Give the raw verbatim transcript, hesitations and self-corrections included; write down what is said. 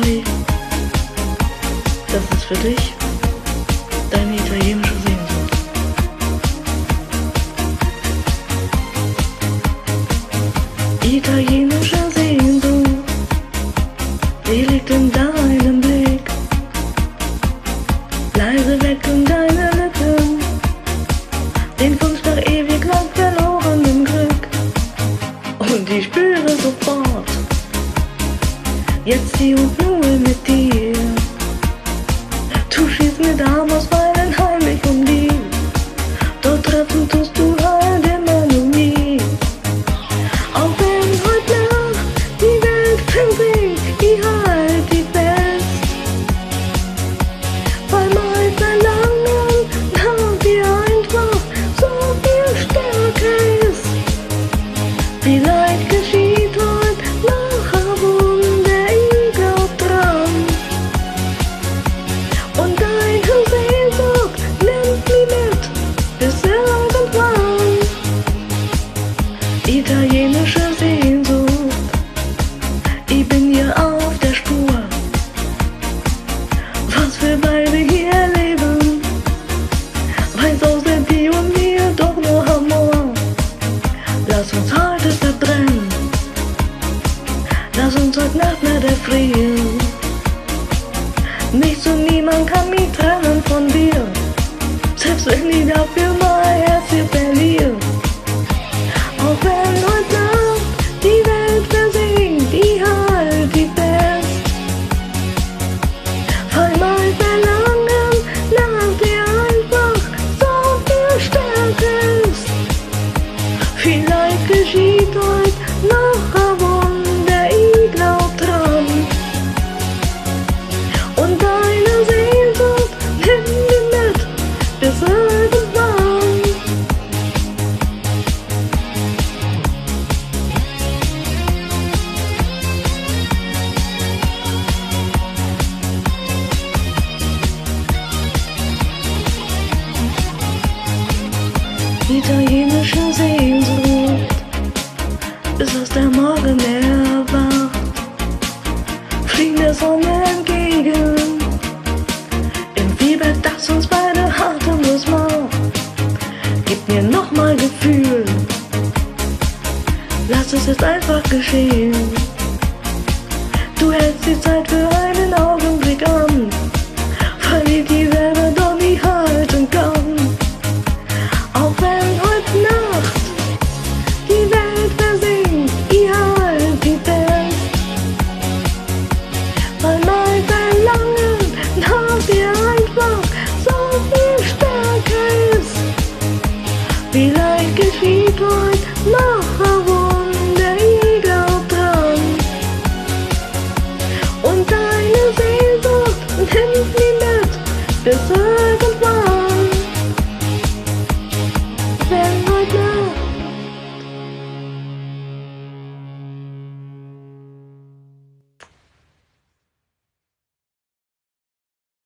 Italy, das ist für dich deine italienische Sehnsucht. Italienische Sehnsucht, sie liegt in deinem Blick, leise weg um deine Lippen, den Wunsch nach ewig lang verlorenem Glück. Und ich spüre sofort, jetzt hier und nur mit dir. Du schießt mir damals meinen heimlich um die, dort treffen tust du halt immer nur nie. Auch wenn heute Nacht die Welt versinkt, ich halt die fest, weil mein Verlangen nach dir einfach so viel stärker ist. Vielleicht geschieht heute noch ein Wunder, ich glaub dran. Und deine Sehnsucht nimmt mich mit bis irgendwann. Italienische Sehnsucht, ich bin hier auf der Spur, was wir beide hier erleben, weiß außer dir und mir doch nur Amor. Lass uns heute verbrennen, lass uns heute Nacht nicht erfrieren. Nichts und niemand kann mich trennen von dir, selbst wenn ich dafür mein Herz hier verliere. Auch wenn heute Nacht die Welt versinkt, ich halt die fest, weil mein Verlangen nach dir einfach so viel stärker ist. Vielleicht geschieht heute noch ein Wunder, ich glaub dran. Und deine Sehnsucht nimmt mich mit bis irgendwann. Italienische Sehnsucht, bis aus der Morgen erwacht, fliegen der Sonne entgegen, im Fieber, das uns beide atemlos macht. Gib mir nochmal Gefühl, lass es jetzt einfach geschehen. Du hältst die Zeit für einen Augenblick an, weil ich die Wärme doch nicht halten kann. Auch wenn heute Nacht die Welt versinkt, ich halt die fest, weil mein Verlangen nach dir einfach so viel stärker ist. Vielleicht geschieht heute noch ein Wunder, ich glaub dran. Und deine Sehnsucht nimmt mich mit bis irgendwann.